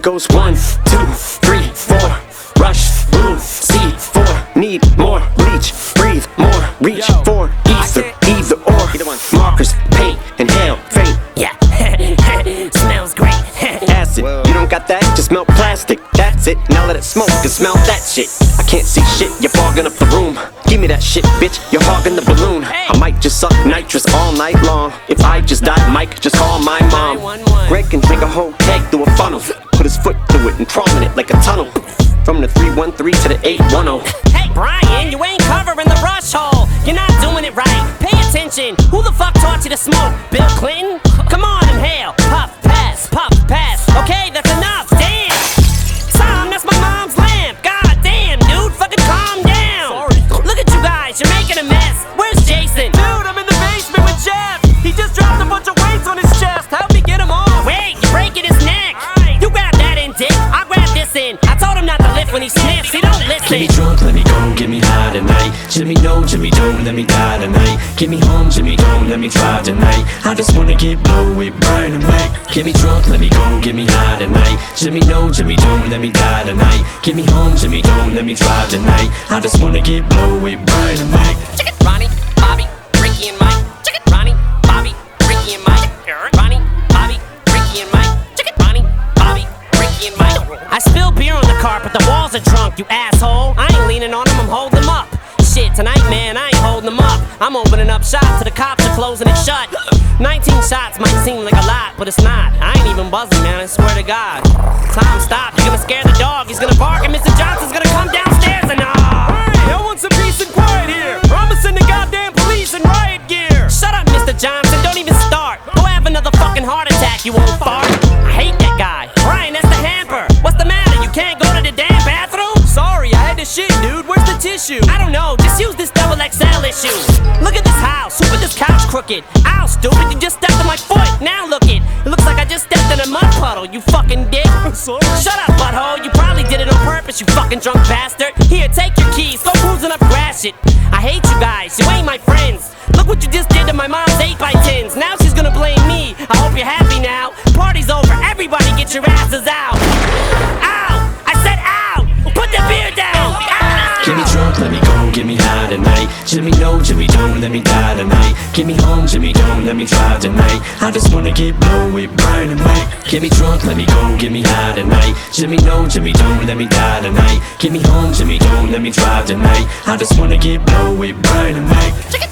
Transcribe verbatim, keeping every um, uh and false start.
goes one, two, three, four. Rush, move, C four. Need more, reach, breathe more, reach for ether, either or. Markers, paint, inhale, faint. Yeah, smells great. Acid, you don't got that? Just melt plastic. That's it, now let it smoke and smell that shit. I can't see shit, you're fogging up the room. Give me that shit, bitch, you're hogging the balloon. I might just suck nitrous all night long. If I just die, Mike, just call my mom. Greg can drink a whole keg through a funnel. Put his foot through it and trauma it like a tunnel. From the three one three to the eight one oh. Hey Brian, you ain't covering the rush hole. You're not doing it right. Pay attention. Who the fuck taught you to smoke? Bill Clinton? Come on, inhale. Puff, pass, puff, pass. Okay, that's enough. Damn. Tom, that's my mom's lamp. God damn, dude, fucking calm down. Sorry. Look at you guys, you're making a mess. Where's Jason? Dude, I'm in the basement with Jeff. He just dropped a bunch of weights on his chest. Help me get him off. Wait, you're breaking his neck. Right. You grab that in, dick. I'll grab this in. I told him not to lift when he sniffs. He don't listen. Get me drunk, let me go, get me high tonight. Jimmy, no, Jimmy, don't let me die tonight. Get me home, Jimmy, don't let me drive tonight. I just wanna get blow with Brian and Mike. Get me drunk, let me go, get me high tonight. Jimmy, no, Jimmy, don't let me die tonight. Get me home, Jimmy, don't let me drive tonight. I just wanna get blow with Brian and Mike. Ronnie, Bobby, Ricky and Mike. Ronnie, Bobby, Ricky and Mike. Ronnie, Bobby, Ricky and Mike. Ronnie, Bobby, Ricky and Mike. I spill beer on the carpet, the walls are drunk, you asshole. I ain't leaning on them, I'm holding them up. Shit, tonight, man, I ain't holding them up. I'm opening up shop till the cops are closing it shut. nineteen shots might seem like a lot, but it's not. I ain't even buzzing, man, I swear to God. Tom, stop, you're gonna scare the dog. He's gonna bark and Mister Johnson's gonna come downstairs and ah. Hey, I want some peace and quiet here, or I'ma send the goddamn police in riot gear. Shut up, Mister Johnson, don't even start. Go have another fucking heart attack, you old fart. I hate that guy. Brian, that's the hamper. What's the matter, you can't go to the damn bathroom? Sorry, I had to shit, dude. Where's the tissue? I don't know, just use this double X L issue. Look at this house, who put this couch crooked? Ow, stupid, you just stepped on my foot. Now look it, it looks like I just stepped in a mud puddle, you fucking dick. Sorry. Shut up, butthole, you probably did it on purpose, you fucking drunk bastard. Here, take your keys, go cruising up Gratiot. I hate you guys, you ain't my friends. Look what you just did to my mom's eight by tens. Now she's gonna blame me, I hope you're happy now. Party's over, everybody get your asses out. Ow, I said ow, put the beer down. Ow. Get me drunk, let me go, get me high tonight. Jimmy, no, Jimmy, don't let me die tonight. Get me home, Jimmy, don't let me drive tonight. I just wanna get blow with Brian and Mike. Get me drunk, let me go, get me high tonight. Jimmy, no, Jimmy, don't let me die tonight. Get me home, Jimmy, don't let me drive tonight. I just wanna get blow with Brian and Mike.